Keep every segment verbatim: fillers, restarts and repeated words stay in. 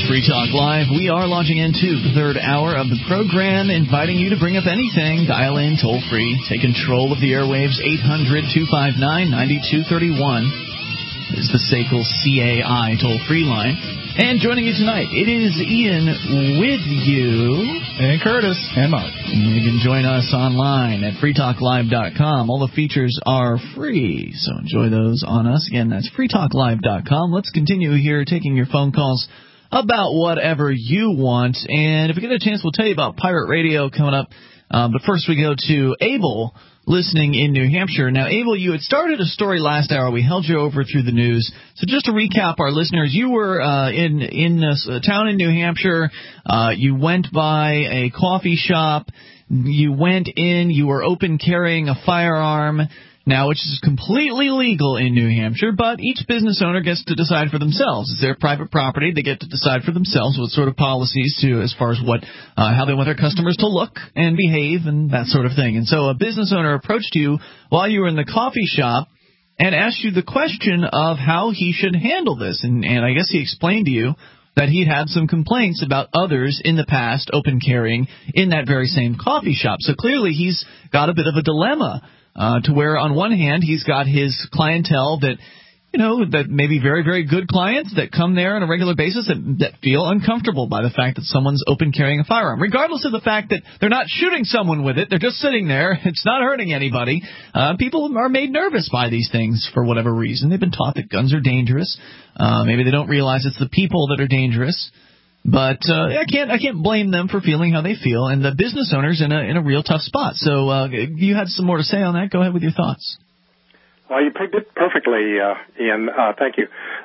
Free Talk Live. We are launching into the third hour of the program, inviting you to bring up anything. Dial in toll-free. Take control of the airwaves. eight hundred, two five nine, nine two three one is the S A C L C A I toll-free line. And joining you tonight, it is Ian with you. And Curtis. And Mark. You can join us online at free talk live dot com. All the features are free, so enjoy those on us. Again, that's free talk live dot com. Let's continue here taking your phone calls about whatever you want. And if we get a chance, we'll tell you about pirate radio coming up. Uh, but first we go to Abel, listening in New Hampshire. Now, Abel, you had started a story last hour. We held you over through the news. So just to recap our listeners, you were uh, in, in a town in New Hampshire. Uh, you went by a coffee shop. You went in. You were open carrying a firearm. Now, which is completely legal in New Hampshire, but each business owner gets to decide for themselves. It's their private property. They get to decide for themselves what sort of policies to, as far as what, uh, how they want their customers to look and behave and that sort of thing. And so a business owner approached you while you were in the coffee shop and asked you the question of how he should handle this. And, and I guess he explained to you that he'd had some complaints about others in the past open carrying in that very same coffee shop. So clearly he's got a bit of a dilemma. Uh, to where, on one hand, he's got his clientele that, you know, that may be very, very good clients that come there on a regular basis that, that feel uncomfortable by the fact that someone's open carrying a firearm, regardless of the fact that they're not shooting someone with it. They're just sitting there. It's not hurting anybody. Uh, people are made nervous by these things for whatever reason. They've been taught that guns are dangerous. Uh, maybe they don't realize it's the people that are dangerous. But uh, I can't I can't blame them for feeling how they feel, and the business owner's in a in a real tough spot. So uh, you had some more to say on that. Go ahead with your thoughts. Well, you picked it perfectly, uh, Ian. Uh, thank you.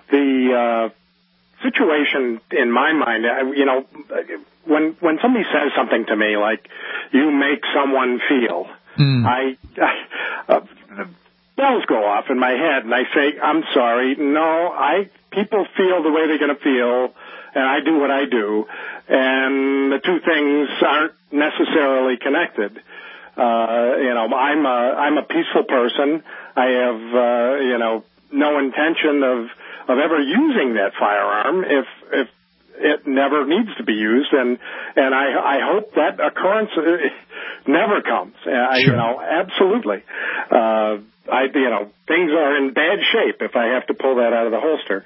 The uh, situation in my mind, you know, when when somebody says something to me like "you make someone feel," mm. I, I uh, the bells go off in my head, and I say, "I'm sorry, no, I people feel the way they're going to feel." And I do what I do, and the two things aren't necessarily connected. Uh, you know, I'm a I'm a peaceful person. I have uh, you know no intention of of ever using that firearm if if it never needs to be used, and and I I hope that occurrence never comes. I, sure. You know, absolutely. Uh, I you know things are in bad shape if I have to pull that out of the holster.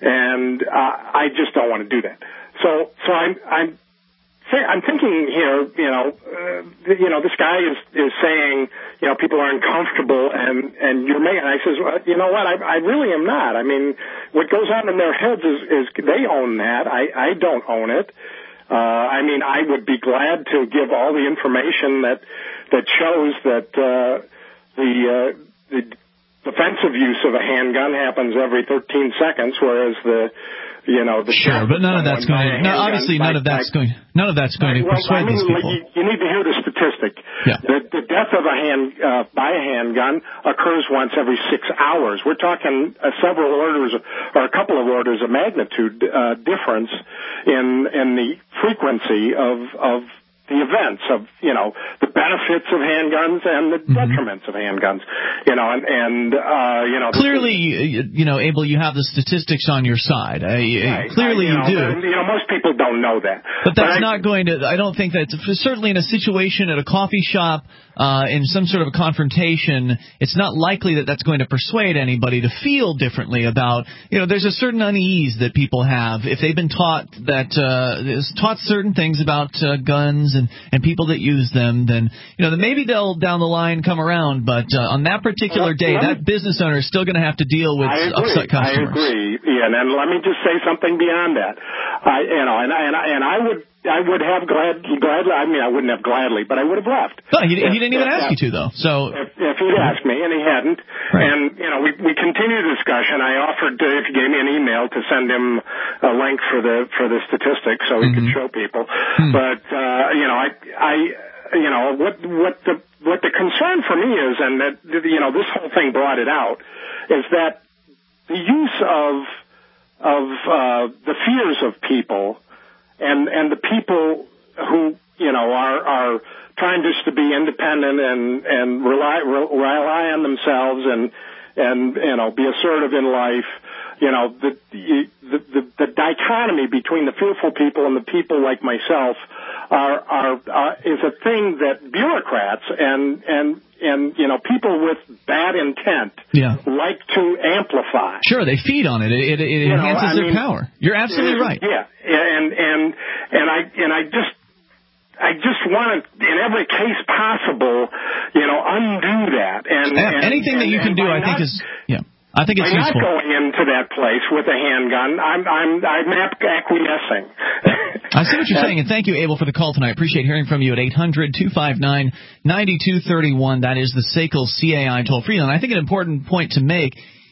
And uh, I just don't want to do that. So, so I'm, I'm, I'm thinking here. You know, uh, you know, this guy is is saying, you know, people are uncomfortable, and and you're making. I says, well, you know what? I, I really am not. I mean, what goes on in their heads is, is they own that. I, I don't own it. Uh, I mean, I would be glad to give all the information that that shows that uh, the uh, the. Defensive use of a handgun happens every thirteen seconds, whereas the, you know, the sure, but none of that's going. No, obviously, none of that's going. None of that's going to persuade these people. You, you need to hear the statistic. Yeah. The, the death of a hand uh, by a handgun occurs once every six hours. We're talking uh, several orders or a couple of orders of magnitude uh, difference in in the frequency of of. the events of, you know, the benefits of handguns and the mm-hmm. detriments of handguns, you know, and, and uh, you know. Clearly, is, you know, Abel, you have the statistics on your side. I, right. Clearly I, you, you know, do. You know, most people don't know that. But that's but not I, going to, I don't think that's, certainly in a situation at a coffee shop, uh, in some sort of a confrontation, it's not likely that that's going to persuade anybody to feel differently about, you know, there's a certain unease that people have if they've been taught that, uh, taught certain things about uh, guns and, and people that use them, then, you know, then maybe they'll down the line come around. But uh, on that particular well, day, me, that business owner is still going to have to deal with I agree, upset customers. I agree, Ian. And let me just say something beyond that. I, you know, and, and, and I would. I would have glad, gladly, I mean, I wouldn't have gladly, but I would have left. No, he, if, he didn't even if, ask if, you to, though. So If, if he'd asked me, and he hadn't, right. and, you know, we, we continued the discussion. I offered, to, if he gave me an email, to send him a link for the for the statistics so he mm-hmm. could show people. Mm-hmm. But, uh, you know, I, I, you know, what, what the what the concern for me is, and that, you know, this whole thing brought it out, is that the use of, of uh, the fears of people and, and the people who, you know, are, are trying just to be independent and, and rely, rely on themselves and, and, you know, be assertive in life, you know, the, the, the, the dichotomy between the fearful people and the people like myself are, are uh, is a thing that bureaucrats and and and you know people with bad intent yeah. like to amplify. Sure, they feed on it. It, it, it enhances know, their mean, power. You're absolutely right. Yeah, and and and I and I just. I just want to, in every case possible, you know, undo that. And, yeah, and anything and, that you can do, I think, not, is yeah. I think it's by useful. By not going into that place with a handgun, I'm I'm I'm acquiescing. I see what you're saying, and thank you, Abel, for the call tonight. I appreciate hearing from you at eight hundred two five nine nine two three one. That is the S A C L C A I toll-free line. I think an important point to make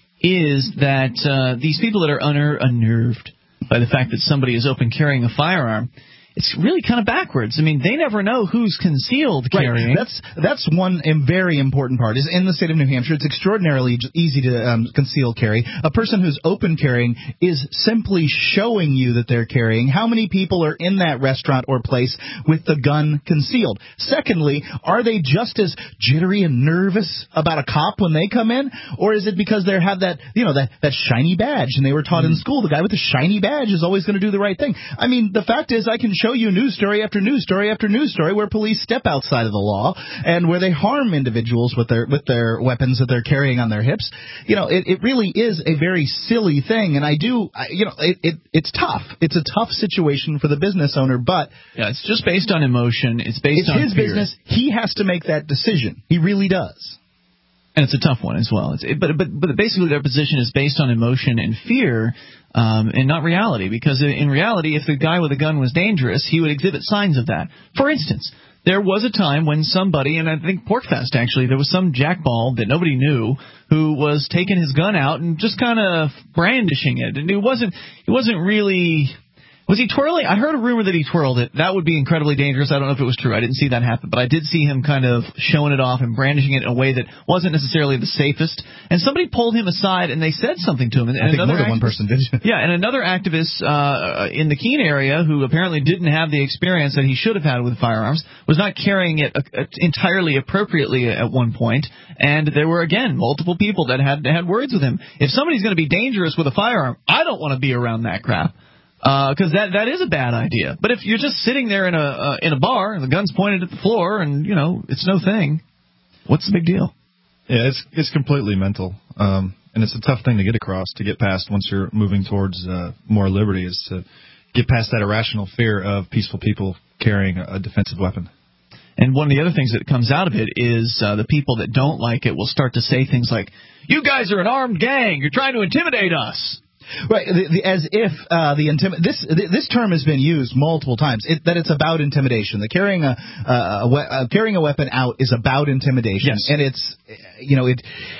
is that uh, these people that are unner- unnerved by the fact that somebody is open carrying a firearm, it's really kind of backwards. I mean, they never know who's concealed carrying. Right. That's that's one very important part. Is in the state of New Hampshire, it's extraordinarily easy to um, conceal carry. A person who's open carrying is simply showing you that they're carrying. How many people are in that restaurant or place with the gun concealed? Secondly, are they just as jittery and nervous about a cop when they come in, or is it because they have that you know that that shiny badge and they were taught mm. in school the guy with the shiny badge is always going to do the right thing? I mean, the fact is, I can show you news story after news story after news story where police step outside of the law and where they harm individuals with their with their weapons that they're carrying on their hips. You know, it, it really is a very silly thing, and I do, I, you know, it, it it's tough. It's a tough situation for the business owner, but yeah, it's just based on emotion. It's based it's on his fear. business. He has to make that decision. He really does. And it's a tough one as well. It's, it, but but but basically their position is based on emotion and fear, um, and not reality. Because in reality, if the guy with a gun was dangerous, he would exhibit signs of that. For instance, there was a time when somebody, and I think Porkfest actually, there was some jackball that nobody knew who was taking his gun out and just kind of brandishing it. And it wasn't it wasn't really. Was he twirling? I heard a rumor that he twirled it. That would be incredibly dangerous. I don't know if it was true. I didn't see that happen. But I did see him kind of showing it off and brandishing it in a way that wasn't necessarily the safest. And somebody pulled him aside, and they said something to him. And I think more than one person did. Yeah, and another activist uh, in the Keene area who apparently didn't have the experience that he should have had with firearms was not carrying it uh, entirely appropriately at one point. And there were, again, multiple people that had had words with him. If somebody's going to be dangerous with a firearm, I don't want to be around that crap. Because uh, that that is a bad idea. But if you're just sitting there in a uh, in a bar and the gun's pointed at the floor and you know it's no thing, what's the big deal? Yeah, it's it's completely mental, um, and it's a tough thing to get across to get past once you're moving towards uh, more liberty is to get past that irrational fear of peaceful people carrying a defensive weapon. And one of the other things that comes out of it is uh, the people that don't like it will start to say things like, "You guys are an armed gang. You're trying to intimidate us." Right, the, the, as if uh, the intimi- this this term has been used multiple times. It, that it's about intimidation. The carrying a, uh, a we- uh, carrying a weapon out is about intimidation, yes. And it's you know it.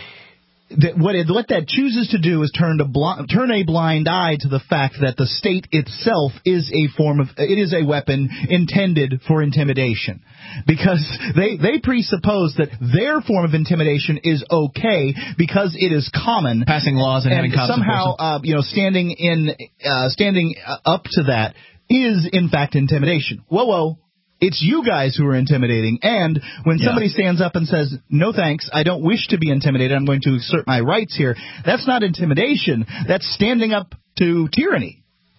That what it, what that chooses to do is turn to bl- turn a blind eye to the fact that the state itself is a form of it is a weapon intended for intimidation, because they they presuppose that their form of intimidation is okay because it is common, passing laws and, and having cops somehow uh, you know standing in uh, standing up to that is in fact intimidation. Whoa, whoa. It's you guys who are intimidating, and when yeah. somebody stands up and says, no thanks, I don't wish to be intimidated, I'm going to assert my rights here, that's not intimidation, that's standing up to tyranny.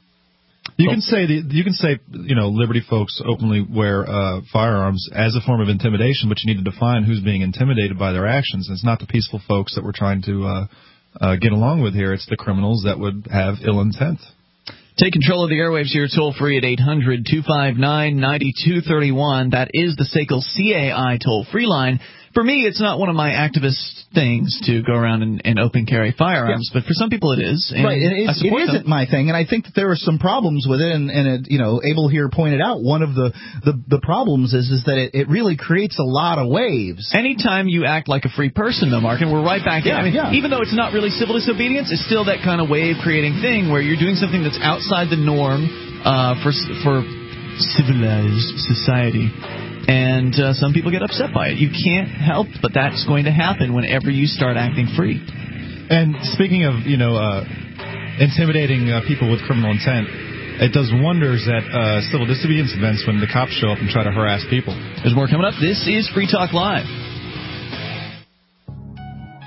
You can say the, you can say you know liberty folks openly wear uh, firearms as a form of intimidation, but you need to define who's being intimidated by their actions. And it's not the peaceful folks that we're trying to uh, uh, get along with here, it's the criminals that would have ill intent. Take control of the airwaves here toll-free at eight hundred two five nine nine two three one. That is the S A C L C A I toll-free line. For me, it's not one of my activist things to go around and, and open carry firearms, yeah. but for some people it is. And right, it, is, it isn't them. my thing, and I think that there are some problems with it, and, and it, you know, Abel here pointed out one of the, the, the problems is is that it, it really creates a lot of waves. Anytime you act like a free person, though, Mark, and we're right back yeah, in. I mean, yeah. Even though it's not really civil disobedience, it's still that kind of wave-creating thing where you're doing something that's outside the norm uh, for for civilized society. And uh, some people get upset by it. You can't help, but that's going to happen whenever you start acting free. And speaking of, you know, uh, intimidating uh, people with criminal intent, it does wonders at uh, civil disobedience events when the cops show up and try to harass people. There's more coming up. This is Free Talk Live.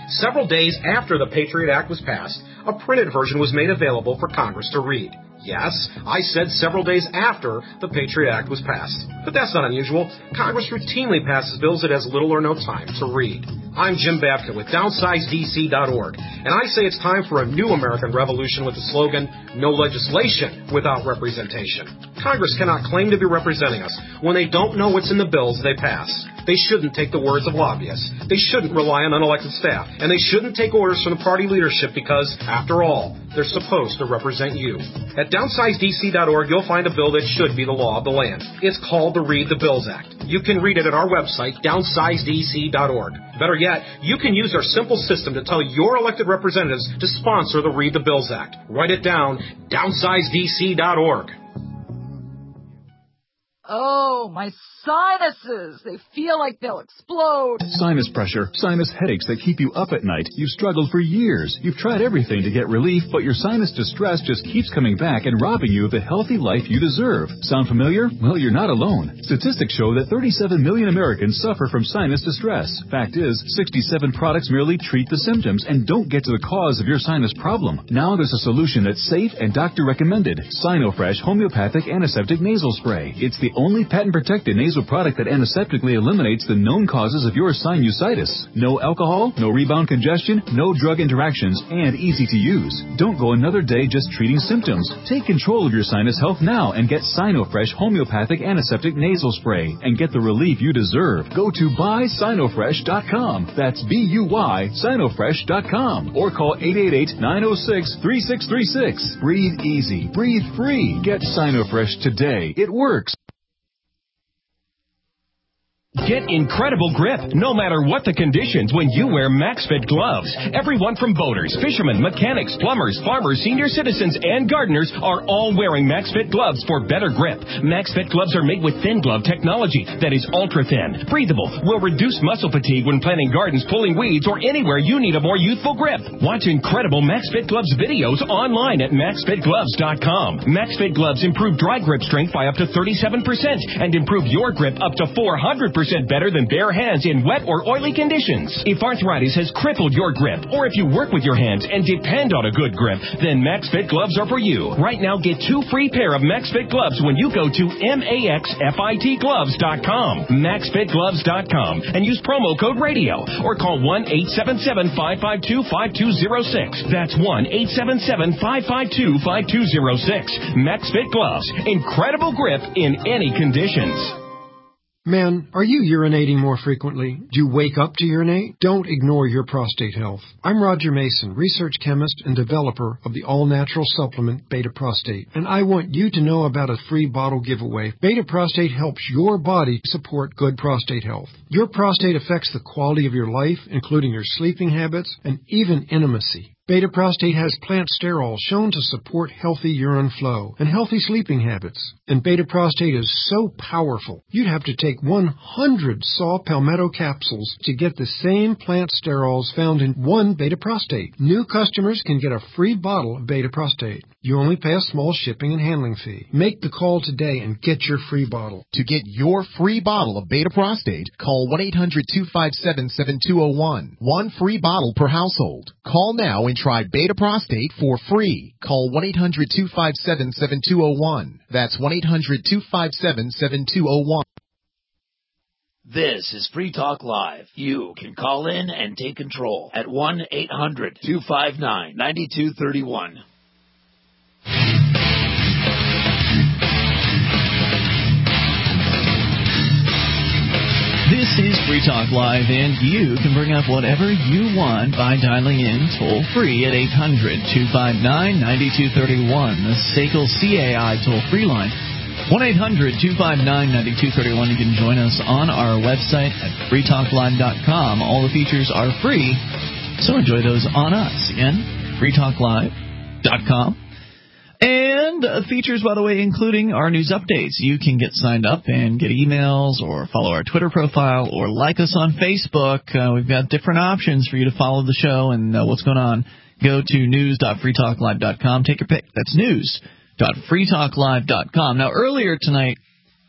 Several days after the Patriot Act was passed, a printed version was made available for Congress to read. Yes, I said several days after the Patriot Act was passed. But that's not unusual. Congress routinely passes bills it has little or no time to read. I'm Jim Babka with downsize D C dot org, and I say it's time for a new American revolution with the slogan, no legislation without representation. Congress cannot claim to be representing us when they don't know what's in the bills they pass. They shouldn't take the words of lobbyists. They shouldn't rely on unelected staff. And they shouldn't take orders from the party leadership because, after all, they're supposed to represent you. At downsize D C dot org, you'll find a bill that should be the law of the land. It's called the Read the Bills Act. You can read it at our website, downsize D C dot org. Better yet, you can use our simple system to tell your elected representatives to sponsor the Read the Bills Act. Write it down, downsize D C dot org. Oh, my sinuses. They feel like they'll explode. Sinus pressure, sinus headaches that keep you up at night. You've struggled for years. You've tried everything to get relief, but your sinus distress just keeps coming back and robbing you of the healthy life you deserve. Sound familiar? Well, you're not alone. Statistics show that thirty-seven million Americans suffer from sinus distress. Fact is, sixty-seven products merely treat the symptoms and don't get to the cause of your sinus problem. Now there's a solution that's safe and doctor recommended. Sinofresh Homeopathic Antiseptic Nasal Spray. It's the only patent-protected nasal product that antiseptically eliminates the known causes of your sinusitis. No alcohol, no rebound congestion, no drug interactions, and easy to use. Don't go another day just treating symptoms. Take control of your sinus health now and get Sinofresh Homeopathic Antiseptic Nasal Spray and get the relief you deserve. Go to buy sinofresh dot com. That's B U Y sinofresh dot com. Or call eight eight eight, nine oh six, three six three six. Breathe easy. Breathe free. Get Sinofresh today. It works. Get incredible grip, no matter what the conditions, when you wear MaxFit gloves. Everyone from boaters, fishermen, mechanics, plumbers, farmers, senior citizens, and gardeners are all wearing MaxFit gloves for better grip. MaxFit gloves are made with thin glove technology that is ultra-thin, breathable, will reduce muscle fatigue when planting gardens, pulling weeds, or anywhere you need a more youthful grip. Watch incredible MaxFit gloves videos online at max fit gloves dot com. MaxFit gloves improve dry grip strength by up to thirty-seven percent and improve your grip up to four hundred percent better than bare hands in wet or oily conditions. If arthritis has crippled your grip, or if you work with your hands and depend on a good grip, then MaxFit gloves are for you. Right now, get two free pair of MaxFit gloves when you go to max fit gloves dot com, max fit gloves dot com, and use promo code radio, or call one eight seven seven, five five two, five two zero six. That's one eight seven seven, five five two, five two zero six. MaxFit gloves. Incredible grip in any conditions. Men, are you urinating more frequently? Do you wake up to urinate? Don't ignore your prostate health. I'm Roger Mason, research chemist and developer of the all-natural supplement Beta Prostate, and I want you to know about a free bottle giveaway. Beta Prostate helps your body support good prostate health. Your prostate affects the quality of your life, including your sleeping habits and even intimacy. Beta Prostate has plant sterols shown to support healthy urine flow and healthy sleeping habits. And Beta Prostate is so powerful, you'd have to take one hundred saw palmetto capsules to get the same plant sterols found in one Beta Prostate. New customers can get a free bottle of Beta Prostate. You only pay a small shipping and handling fee. Make the call today and get your free bottle. To get your free bottle of Beta Prostate, call one eight hundred, two five seven, seven two zero one. One free bottle per household. Call now and try Beta Prostate for free. Call one eight hundred, two five seven, seven two zero one. That's one eight hundred, two five seven, seven two zero one. This is Free Talk Live. You can call in and take control at one eight hundred, two five nine, nine two three one. This is Free Talk Live, and you can bring up whatever you want by dialing in toll-free at eight hundred, two five nine, nine two three one, the S A C L C A I toll-free line. one eight hundred, two five nine, nine two three one. You can join us on our website at free talk live dot com. All the features are free, so enjoy those on us. Again, free talk live dot com. And uh, features, by the way, including our news updates. You can get signed up and get emails or follow our Twitter profile or like us on Facebook. Uh, we've got different options for you to follow the show and uh, what's going on. Go to news dot free talk live dot com. Take your pick. That's news dot free talk live dot com. Now, earlier tonight,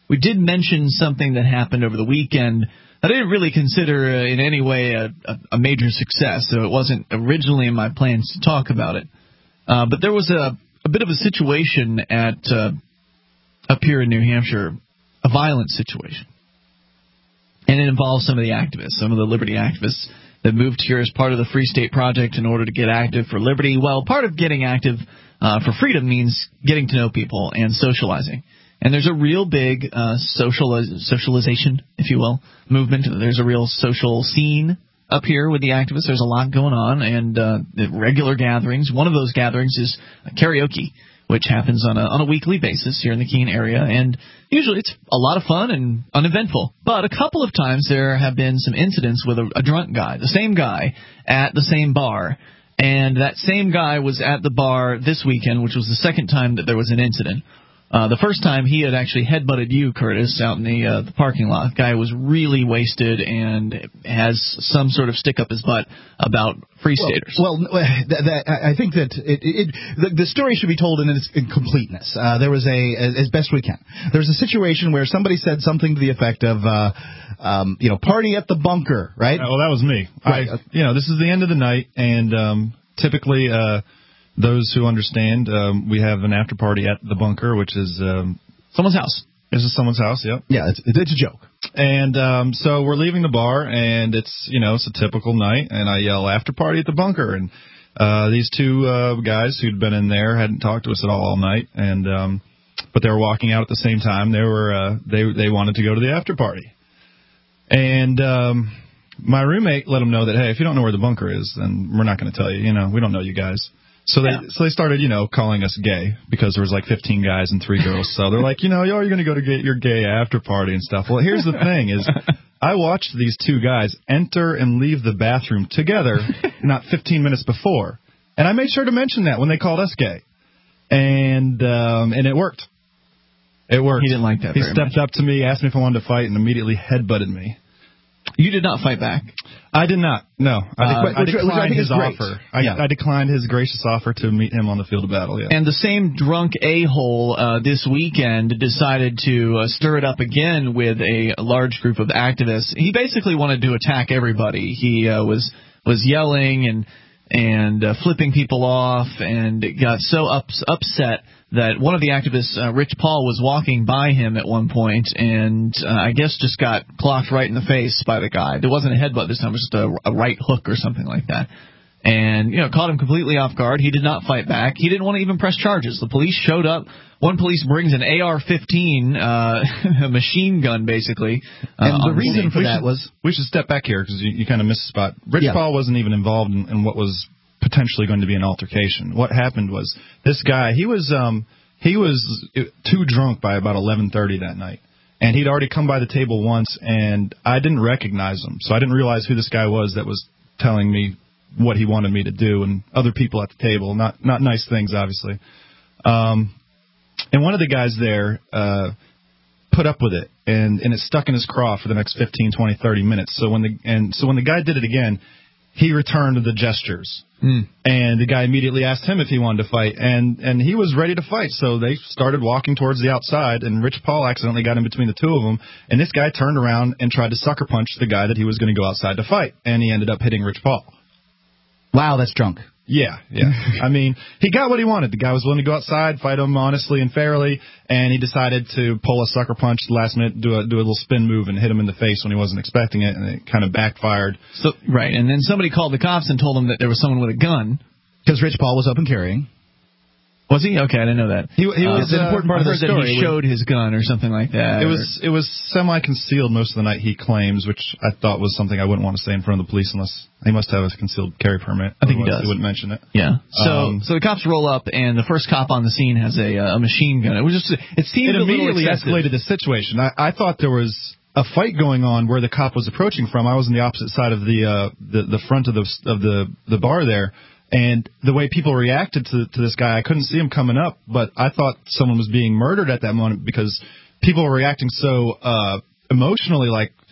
we did mention something that happened over the weekend I didn't really consider uh, in any way a, a, a major success, so it wasn't originally in my plans to talk about it. Uh, but there was a, a bit of a situation at uh, up here in New Hampshire, a violent situation. And it involves some of the activists, some of the liberty activists that moved here as part of the Free State Project in order to get active for liberty. Well, part of getting active uh, for freedom means getting to know people and socializing. And there's a real big uh, social socialization, if you will, movement. There's a real social scene up here with the activists. There's a lot going on, and uh, regular gatherings. One of those gatherings is karaoke, which happens on a on a weekly basis here in the Keene area. And usually it's a lot of fun and uneventful. But a couple of times there have been some incidents with a, a drunk guy, the same guy, at the same bar. And that same guy was at the bar this weekend, which was the second time that there was an incident. Uh, the first time he had actually headbutted you, Curtis, out in the uh, the parking lot. Guy was really wasted and has some sort of stick up his butt about Free Staters. Well, well that, that, I think that it, it, the, the story should be told in its in completeness. Uh, there was a, as best we can, there was a situation where somebody said something to the effect of, uh, um, you know, party at the bunker, right? Uh, well, that was me. Right. I, you know, this is the end of the night, and um, typically. Uh, Those who understand, um, we have an after party at the bunker, which is um, someone's house. This is someone's house, yep. Yeah, it's, it's a joke. And um, so we're leaving the bar, and it's you know it's a typical night, and I yell after party at the bunker, and uh, these two uh, guys who'd been in there hadn't talked to us at all all night, and um, but they were walking out at the same time. They were uh, they they wanted to go to the after party, and um, my roommate let them know that hey, if you don't know where the bunker is, then we're not going to tell you. You know, we don't know you guys. So they yeah. so they started, you know, calling us gay because there was like fifteen guys and three girls. So they're like, you know, you're going to go to get your gay after party and stuff. Well, here's the thing is I watched these two guys enter and leave the bathroom together not fifteen minutes before. And I made sure to mention that when they called us gay. And um, and it worked. It worked. He didn't like that He very stepped much. up to me, asked me if I wanted to fight, and immediately headbutted me. You did not fight back. I did not. No, I, Uh, dec- I which- which I declined think his is great. offer. I, Yeah. I declined his gracious offer to meet him on the field of battle. Yeah. And the same drunk a-hole uh, this weekend decided to uh, stir it up again with a large group of activists. He basically wanted to attack everybody. He uh, was was yelling and and uh, flipping people off, and got so ups- upset that one of the activists, uh, Rich Paul, was walking by him at one point, and uh, I guess just got clocked right in the face by the guy. There wasn't a headbutt this time; it was just a, a right hook or something like that. And, you know, caught him completely off guard. He did not fight back. He didn't want to even press charges. The police showed up. One police brings an A R fifteen, uh, a machine gun, basically. Uh, And the on reason scene. for we that should, was... we should step back here because you, you kind of missed a spot. Rich Yeah. Paul wasn't even involved in, in what was potentially going to be an altercation. What happened was this guy, he was um, he was too drunk by about eleven thirty that night. And he'd already come by the table once, and I didn't recognize him. So I didn't realize who this guy was that was telling me what he wanted me to do, and other people at the table. Not not nice things, obviously. Um, and one of the guys there uh, put up with it, and, and it stuck in his craw for the next fifteen, twenty, thirty minutes. So when the and so when the guy did it again, he returned the gestures. Mm. And the guy immediately asked him if he wanted to fight, and, and he was ready to fight. So they started walking towards the outside, and Rich Paul accidentally got in between the two of them, and this guy turned around and tried to sucker punch the guy that he was going to go outside to fight, and he ended up hitting Rich Paul. Wow, that's drunk. Yeah, yeah. I mean, he got what he wanted. The guy was willing to go outside, fight him honestly and fairly, and he decided to pull a sucker punch at the last minute, do a do a little spin move, and hit him in the face when he wasn't expecting it, and it kind of backfired. So right, and then somebody called the cops and told them that there was someone with a gun. Because Rich Paul was up and carrying. Was he? Okay, I didn't know that. He, he uh, was an important uh, part of the I heard story. He was- showed his gun or something like that. It or- was it was semi-concealed most of the night, he claims, which I thought was something I wouldn't want to say in front of the police unless he must have a concealed carry permit. I think he Otherwise does. He wouldn't mention it. Yeah. So Um, so the cops roll up, and the first cop on the scene has a uh, a machine gun. It was just it seemed It a little immediately excessive. escalated the situation. I, I thought there was a fight going on where the cop was approaching from. I was on the opposite side of the uh, the, the front of the of the the bar there. And the way people reacted to to this guy, I couldn't see him coming up, but I thought someone was being murdered at that moment because people were reacting so uh, emotionally, like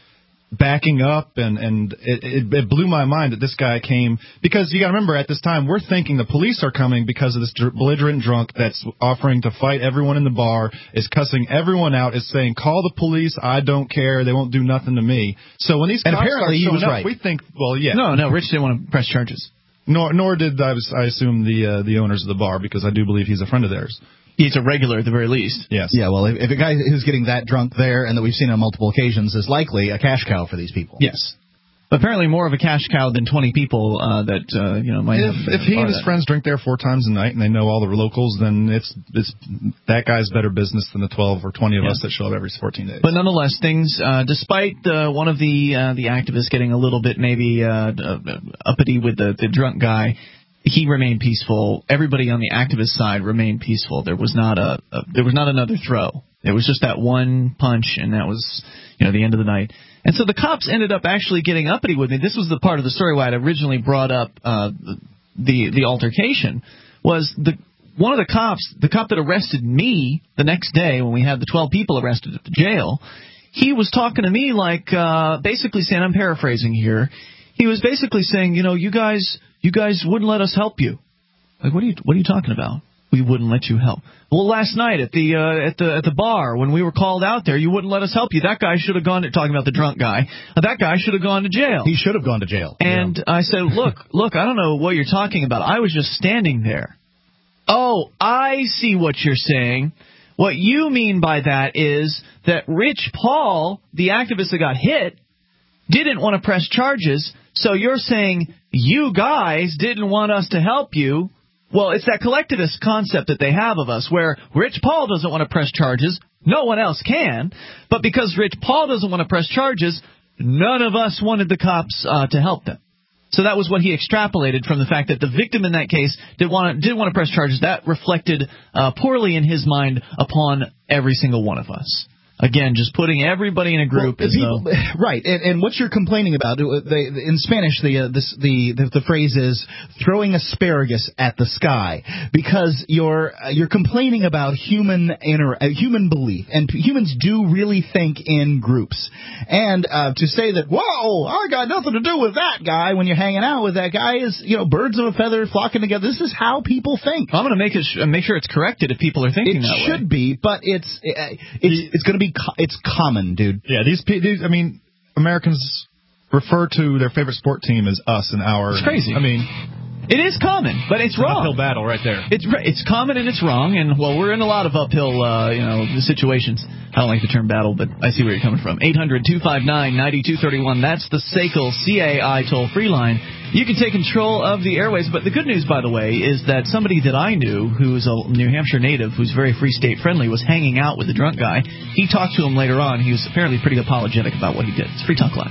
backing up, and, and it, it, it blew my mind that this guy came, because you got to remember, at this time, we're thinking the police are coming because of this belligerent drunk that's offering to fight everyone in the bar, is cussing everyone out, is saying, call the police, I don't care, they won't do nothing to me. So when these and cops apparently start he was showing up, right. we think, well, yeah. No, no, Rich didn't want to press charges. Nor, nor did, I, was, I assume, the uh, the owners of the bar, because I do believe he's a friend of theirs. He's a regular at the very least. Yes. Yeah, well, if, if a guy who's getting that drunk there and that we've seen on multiple occasions is likely a cash cow for these people. Yes. Apparently more of a cash cow than twenty people uh, that, uh, you know, might if, have... If he and his that. friends drink there four times a night and they know all the locals, then it's it's that guy's better business than the twelve or twenty of yeah. us that show up every fourteen days. But nonetheless, things, uh, despite uh, one of the uh, the activists getting a little bit maybe uh, uppity with the, the drunk guy, he remained peaceful. Everybody on the activist side remained peaceful. There was not a, a there was not another throw. It was just that one punch, and that was, you know, the end of the night. And so the cops ended up actually getting uppity with me. This was the part of the story where I had originally brought up uh, the the altercation. Was the one of the cops, the cop that arrested me the next day when we had the twelve people arrested at the jail. He was talking to me like uh, basically saying, I'm paraphrasing here. He was basically saying, you know, you guys. You guys wouldn't let us help you. Like, what are you what are you talking about? We wouldn't let you help. Well, last night at the uh, at the at the bar when we were called out there, you wouldn't let us help you. That guy should have gone to, talking about the drunk guy. Uh, that guy should have gone to jail. He should have gone to jail. And yeah. I said, look, look, I don't know what you're talking about. I was just standing there. Oh, I see what you're saying. What you mean by that is that Rich Paul, the activist that got hit, didn't want to press charges. So you're saying you guys didn't want us to help you. Well, it's that collectivist concept that they have of us, where Rich Paul doesn't want to press charges, no one else can. But because Rich Paul doesn't want to press charges, none of us wanted the cops uh, to help them. So that was what he extrapolated from the fact that the victim in that case did want to, did want to press charges. That reflected uh, poorly in his mind upon every single one of us. Again, just putting everybody in a group. Well, as people, though, right, and, and what you're complaining about, they, in Spanish, the, uh, this, the, the the phrase is throwing asparagus at the sky, because you're uh, you're complaining about human inter, uh, human belief, and humans do really think in groups. And uh, to say that, whoa, I got nothing to do with that guy when you're hanging out with that guy is, you know, birds of a feather flocking together. This is how people think. I'm going to make it make sure it's corrected if people are thinking it that way. It should be, but it's uh, it's it's going to be. It's common, dude. Yeah, these, these, I mean, Americans refer to their favorite sport team as us and our. It's crazy. I mean, it is common, but it's, it's wrong. An uphill battle right there. It's it's common and it's wrong, and well, we're in a lot of uphill, uh, you know, situations. I don't like the term battle, but I see where you're coming from. eight hundred two five nine nine two three one. That's the S A C L C A I toll-free line. You can take control of the airways, but the good news, by the way, is that somebody that I knew, who's a New Hampshire native, who's very Free State friendly, was hanging out with the drunk guy. He talked to him later on. He was apparently pretty apologetic about what he did. It's Free Talk Live.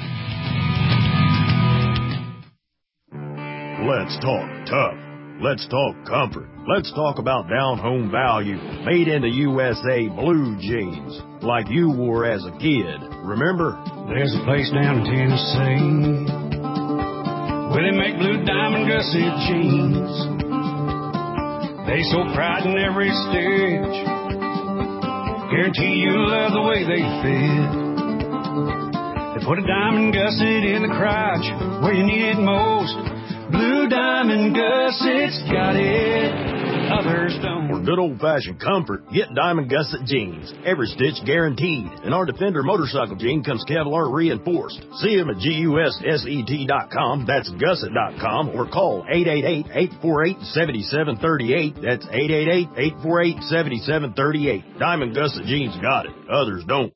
Let's talk tough. Let's talk comfort. Let's talk about down-home value. Made in the U S A blue jeans, like you wore as a kid. Remember? There's a place down in Tennessee where they make blue diamond gusset jeans. They so pride in every stitch. Guarantee you'll love the way they fit. They put a diamond gusset in the crotch where you need it most. Blue diamond gussets got it. Others don't. For good old-fashioned comfort, get Diamond Gusset jeans. Every stitch guaranteed. And our Defender motorcycle jean comes Kevlar reinforced. See them at G U S S E T dot com. That's gusset dot com. Or call eight eight eight, eight four eight, seven seven three eight. That's eight eight eight, eight four eight, seven seven three eight. Diamond Gusset jeans got it. Others don't.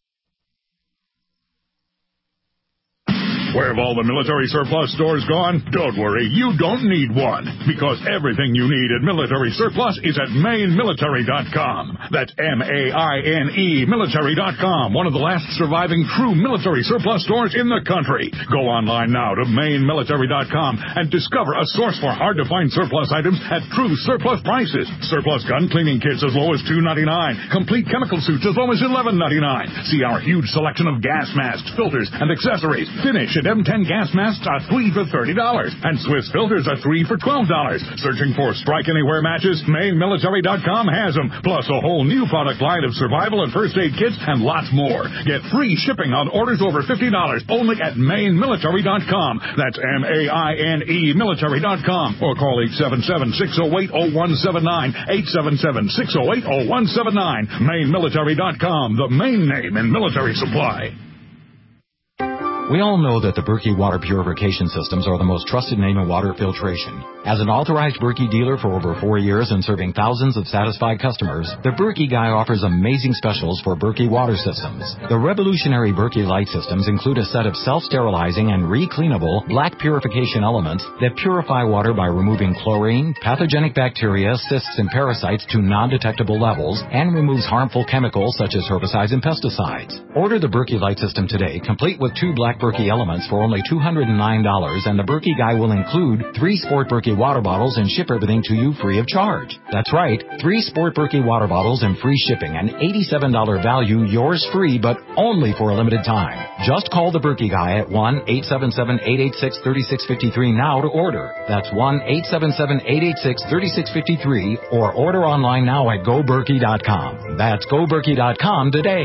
Where have all the military surplus stores gone? Don't worry, you don't need one, because everything you need at Military Surplus is at Maine Military dot com. That's M A I N E Military dot com, one of the last surviving true military surplus stores in the country. Go online now to Maine Military dot com and discover a source for hard-to-find surplus items at true surplus prices. Surplus gun cleaning kits as low as two ninety-nine. Complete chemical suits as low as eleven ninety-nine. See our huge selection of gas masks, filters, and accessories. Finish H and M ten gas masks are three for thirty dollars, and Swiss filters are three for twelve dollars. Searching for Strike Anywhere matches? Maine Military dot com has them, plus a whole new product line of survival and first aid kits and lots more. Get free shipping on orders over fifty dollars only at Maine Military dot com. That's M A I N E Military dot com. Or call eight seven seven, six oh eight, oh one seven nine, eight seven seven, six oh eight, oh one seven nine. Maine Military dot com, the main name in military supply. We all know that the Berkey water purification systems are the most trusted name in water filtration. As an authorized Berkey dealer for over four years and serving thousands of satisfied customers, the Berkey Guy offers amazing specials for Berkey water systems. The revolutionary Berkey Light systems include a set of self-sterilizing and re-cleanable black purification elements that purify water by removing chlorine, pathogenic bacteria, cysts, and parasites to non-detectable levels, and removes harmful chemicals such as herbicides and pesticides. Order the Berkey Light system today, complete with two black Berkey elements for only two hundred nine dollars, and the Berkey Guy will include three Sport Berkey water bottles and ship everything to you free of charge. That's right, three Sport Berkey water bottles and free shipping, an eighty-seven dollars value, yours free, but only for a limited time. Just call the Berkey Guy at one eight seven seven, eight eight six, three six five three now to order. That's one eight seven seven, eight eight six, three six five three, or order online now at go berkey dot com. That's go berkey dot com today.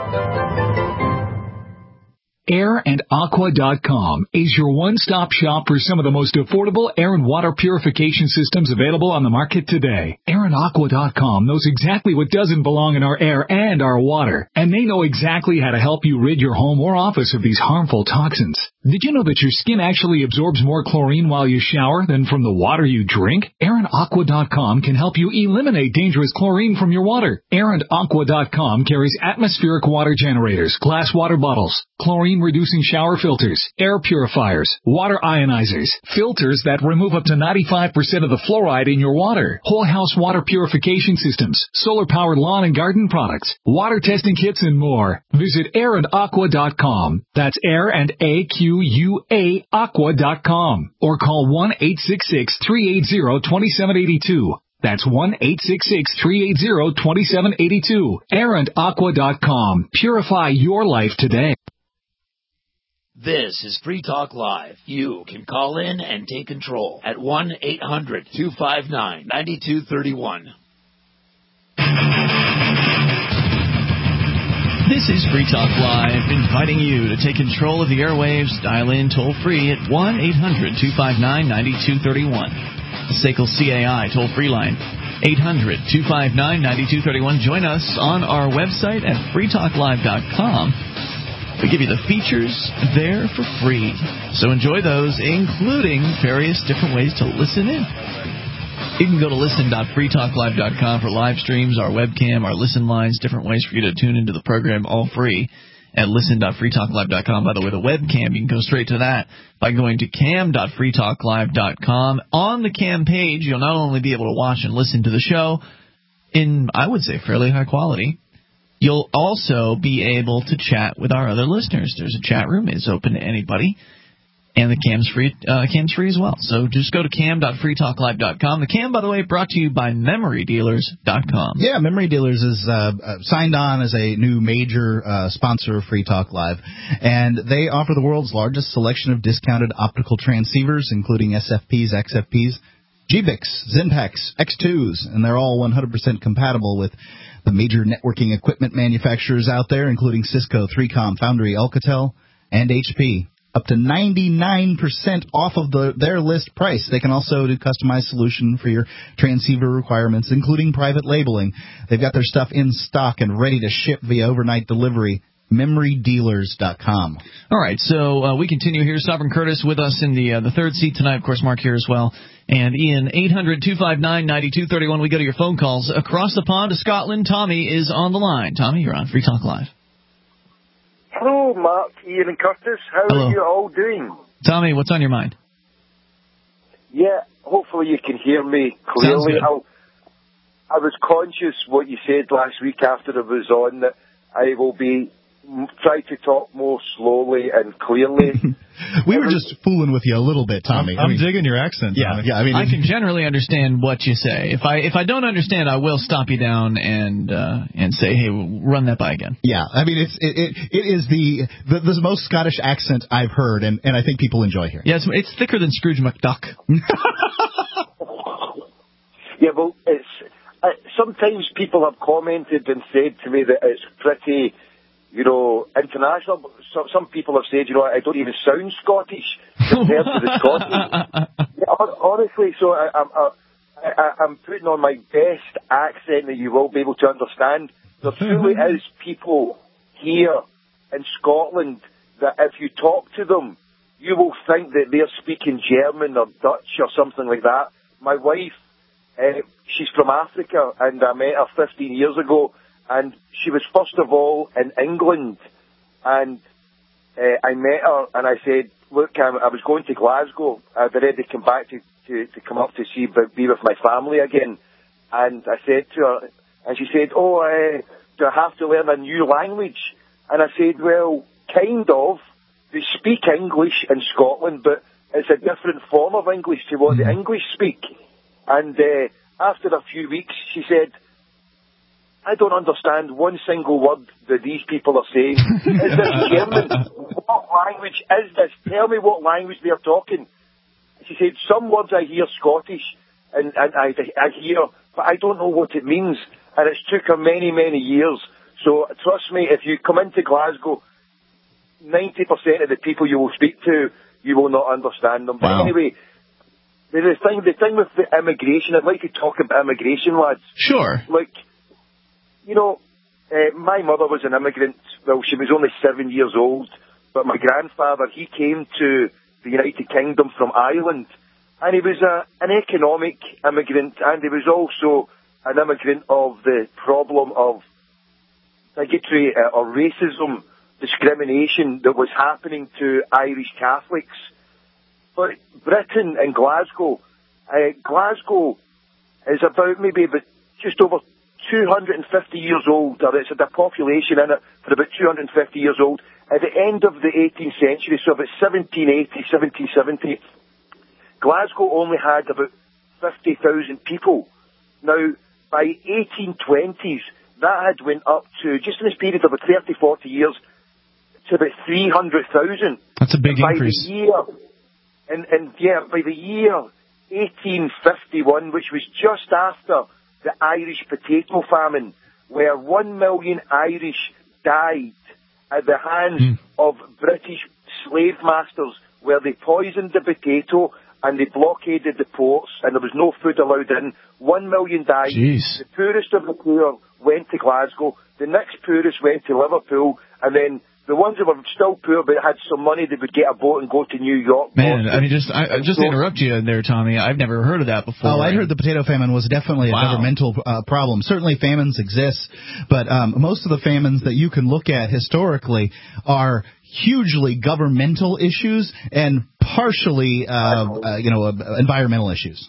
air and aqua dot com is your one-stop shop for some of the most affordable air and water purification systems available on the market today. air and aqua dot com knows exactly what doesn't belong in our air and our water, and they know exactly how to help you rid your home or office of these harmful toxins. Did you know that your skin actually absorbs more chlorine while you shower than from the water you drink? air and aqua dot com can help you eliminate dangerous chlorine from your water. air and aqua dot com carries atmospheric water generators, glass water bottles, chlorine-reducing shower filters, air purifiers, water ionizers, filters that remove up to ninety-five percent of the fluoride in your water, whole house water purification systems, solar-powered lawn and garden products, water testing kits, and more. Visit air and aqua dot com. That's air and A Q U A aqua dot com. Or call one eight six six, three eight zero, two seven eight two. That's one eight six six, three eight zero, two seven eight two. air and aqua dot com. Purify your life today. This is Free Talk Live. You can call in and take control at one eight hundred, two five nine, nine two three one. This is Free Talk Live, inviting you to take control of the airwaves. Dial in toll-free at one eight hundred, two five nine, nine two three one. The S A C L C A I toll-free line, eight hundred, two five nine, nine two three one. Join us on our website at free talk live dot com. We give you the features there for free. So enjoy those, including various different ways to listen in. You can go to listen dot free talk live dot com for live streams, our webcam, our listen lines, different ways for you to tune into the program, all free at listen dot free talk live dot com. By the way, the webcam, you can go straight to that by going to cam dot free talk live dot com. On the cam page, you'll not only be able to watch and listen to the show in, I would say, fairly high quality, you'll also be able to chat with our other listeners. There's a chat room. It's open to anybody. And the cam's free, uh, cam's free as well. So just go to cam dot free talk live dot com. The cam, by the way, brought to you by memory dealers dot com. Yeah, Memory Dealers is uh, uh, signed on as a new major uh, sponsor of Free Talk Live. And they offer the world's largest selection of discounted optical transceivers, including S F Ps, X F Ps, G B I Cs, Zinpex, X twos, and they're all one hundred percent compatible with the major networking equipment manufacturers out there, including Cisco, three com, Foundry, Alcatel, and H P. Up to ninety-nine percent off of the, their list price. They can also do customized solution for your transceiver requirements, including private labeling. They've got their stuff in stock and ready to ship via overnight delivery. memory dealers dot com. All right, so uh, we continue here. Sovereign Curtis with us in the uh, the third seat tonight. Of course, Mark here as well. And Ian, eight hundred, two five nine, nine two three one. We go to your phone calls. Across the pond to Scotland, Tommy is on the line. Tommy, you're on Free Talk Live. Hello, Mark, Ian, and Curtis. How Hello. are you all doing? Tommy, what's on your mind? Yeah, hopefully you can hear me clearly. Sounds good. I was conscious what you said last week after I was on that I will be try to talk more slowly and clearly. We were just fooling with you a little bit, Tommy. I'm, I'm I mean, digging your accent. Yeah, Tommy. yeah. I mean, I can generally understand what you say. If I if I don't understand, I will stop you down and uh, and say, hey, run that by again. Yeah, I mean, it's it it, it is the, the the most Scottish accent I've heard, and, and I think people enjoy hearing. Yeah, it's, it's thicker than Scrooge McDuck. Yeah, well, it's uh, sometimes people have commented and said to me that it's pretty, you know, international. So, some people have said, you know, I don't even sound Scottish compared to the Scottish. Yeah, honestly, so I, I'm, I, I, I'm putting on my best accent that you will be able to understand. There truly is people here in Scotland that if you talk to them, you will think that they're speaking German or Dutch or something like that. My wife, uh, she's from Africa, and I met her fifteen years ago. And she was first of all in England, and uh, I met her, and I said, look, I'm, I was going to Glasgow. I'd already come back to, to, to come up to see, be with my family again. And I said to her, and she said, oh, uh, do I have to learn a new language? And I said, well, kind of. They speak English in Scotland, but it's a different form of English to what the English speak. And uh, after a few weeks, she said, I don't understand one single word that these people are saying. Is this German? What language is this? Tell me what language they're talking. She said, some words I hear Scottish, and, and I, I hear, but I don't know what it means. And it's took her many, many years. So trust me, if you come into Glasgow, ninety percent of the people you will speak to, you will not understand them. Wow. But anyway, the thing, the thing with the immigration, I'd like to talk about immigration, lads. Sure. Like, you know, uh, my mother was an immigrant. Well, she was only seven years old, but my grandfather, he came to the United Kingdom from Ireland, and he was a, an economic immigrant, and he was also an immigrant of the problem of bigotry uh, or racism, discrimination that was happening to Irish Catholics. But Britain and Glasgow, uh, Glasgow is about maybe about just over two hundred fifty years old, or it's a population in it for about two hundred fifty years old. At the end of the eighteenth century, so about seventeen eighty, seventeen seventy, Glasgow only had about fifty thousand people. Now, by eighteen twenties, that had went up to, just in this period of about thirty, forty years, to about three hundred thousand. That's a big by increase. The year, and, and yeah, by the year eighteen fifty-one, which was just after the Irish potato famine, where one million Irish died at the hands mm. of British slave masters, where they poisoned the potato and they blockaded the ports, and there was no food allowed in. One million died. Jeez. The poorest of the poor went to Glasgow. The next poorest went to Liverpool, and then the ones that were still poor but had some money, they would get a boat and go to New York. Man, I mean, just I, just to interrupt you there, Tommy. I've never heard of that before. Oh, I heard the potato famine was definitely a wow. governmental uh, problem. Certainly famines exist, but um, most of the famines that you can look at historically are hugely governmental issues and partially, uh, uh, you know, uh, environmental issues.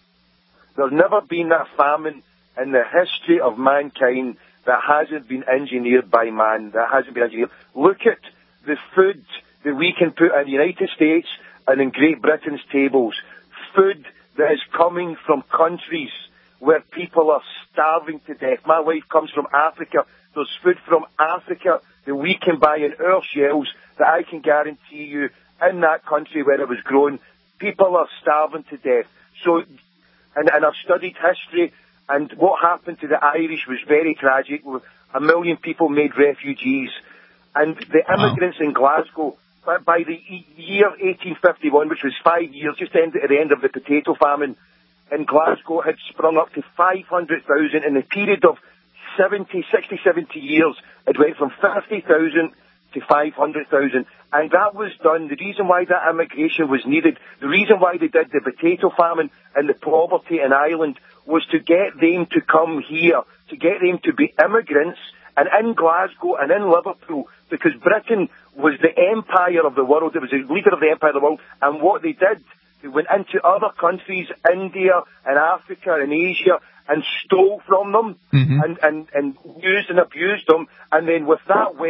There's never been a famine in the history of mankind that hasn't been engineered by man, that hasn't been engineered. Look at the food that we can put in the United States and in Great Britain's tables. Food that is coming from countries where people are starving to death. My wife comes from Africa. There's food from Africa that we can buy in our shelves that I can guarantee you in that country where it was grown, people are starving to death. So, and, and I've studied history, and what happened to the Irish was very tragic. A million people made refugees. And the immigrants wow. in Glasgow, by, by the year eighteen fifty-one, which was five years, just at the end of the potato famine, in Glasgow had sprung up to five hundred thousand. In a period of seventy, sixty, seventy years, it went from fifty thousand to five hundred thousand. And that was done. The reason why that immigration was needed, the reason why they did the potato famine and the poverty in Ireland, was to get them to come here, to get them to be immigrants, and in Glasgow and in Liverpool, because Britain was the empire of the world, it was the leader of the empire of the world, and what they did, they went into other countries, India and Africa and Asia, and stole from them, mm-hmm. and, and, and used and abused them, and then with that wealth,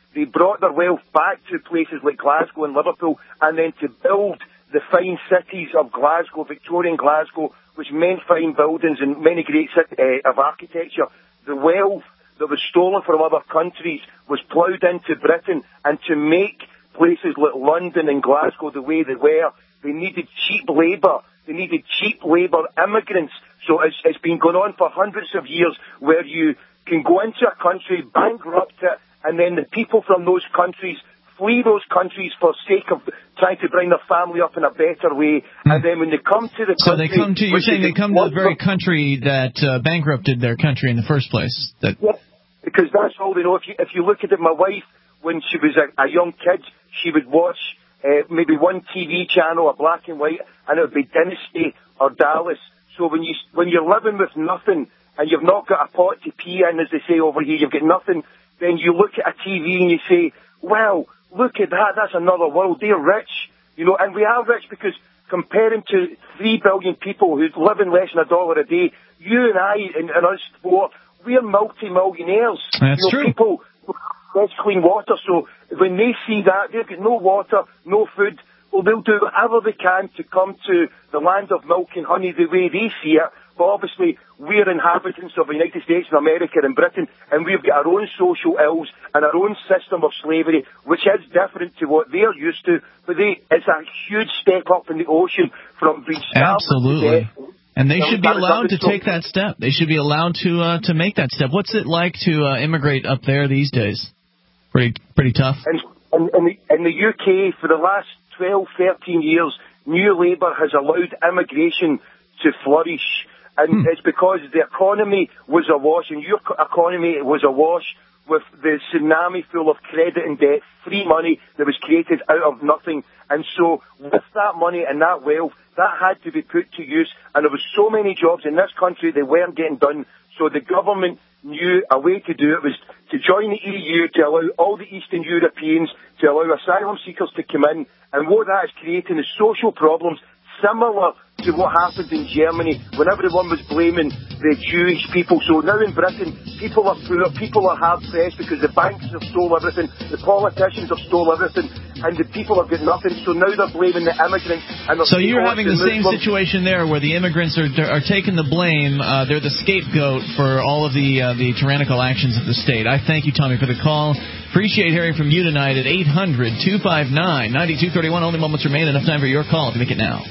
They brought their wealth back to places like Glasgow and Liverpool, and then to build the fine cities of Glasgow, Victorian Glasgow, which meant fine buildings and many great cities uh, of architecture. The wealth that was stolen from other countries was ploughed into Britain, and to make places like London and Glasgow the way they were, they needed cheap labour. They needed cheap labour immigrants. So it's, it's been going on for hundreds of years, where you can go into a country, bankrupt it, and then the people from those countries flee those countries for sake of trying to bring their family up in a better way. Mm. And then when they come to the so country... So they come to, you're saying they come to the very country that uh, bankrupted their country in the first place? That... Yeah, because that's all they know. If you, if you look at it, my wife, when she was a, a young kid, she would watch uh, maybe one T V channel, a black and white, and it would be Dynasty or Dallas. So when, you, when you're living with nothing, and you've not got a pot to pee in, as they say over here, you've got nothing, then you look at a T V and you say, well, look at that, that's another world, they're rich. You know, and we are rich because comparing to three billion people who live in less than a dollar a day, you and I and, and us four, we're multi-millionaires. That's you know, true. People fresh clean water, so when they see that, they've got no water, no food, well, they'll do whatever they can to come to the land of milk and honey the way they see it. But obviously, we're inhabitants of the United States and America and Britain, and we've got our own social ills and our own system of slavery, which is different to what they're used to. But they, it's a huge step up in the ocean from being starved Absolutely. to death. And they should be allowed to take that step. They should be allowed to uh, to make that step. What's it like to uh, immigrate up there these days? Pretty pretty tough. In, in, in, the, in the U K, for the last twelve, thirteen years, New Labour has allowed immigration to flourish. And hmm. it's because the economy was awash, and your economy was awash with the tsunami full of credit and debt, free money that was created out of nothing. And so with that money and that wealth, that had to be put to use. And there was so many jobs in this country that weren't getting done. So the government knew a way to do it was to join the E U, to allow all the Eastern Europeans, to allow asylum seekers to come in. And what that is creating is social problems similar to what happened in Germany when everyone was blaming the Jewish people. So now in Britain, people are poor, people are hard-pressed because the banks have stole everything, the politicians have stole everything, and the people have got nothing. So now they're blaming the immigrants. And so you're having the same situation there where the immigrants are are taking the blame. Uh, they're the scapegoat for all of the uh, the tyrannical actions of the state. I thank you, Tommy, for the call. Appreciate hearing from you tonight at eight hundred, two five nine, nine two three one. Only moments remain. Enough time for your call if you make it now.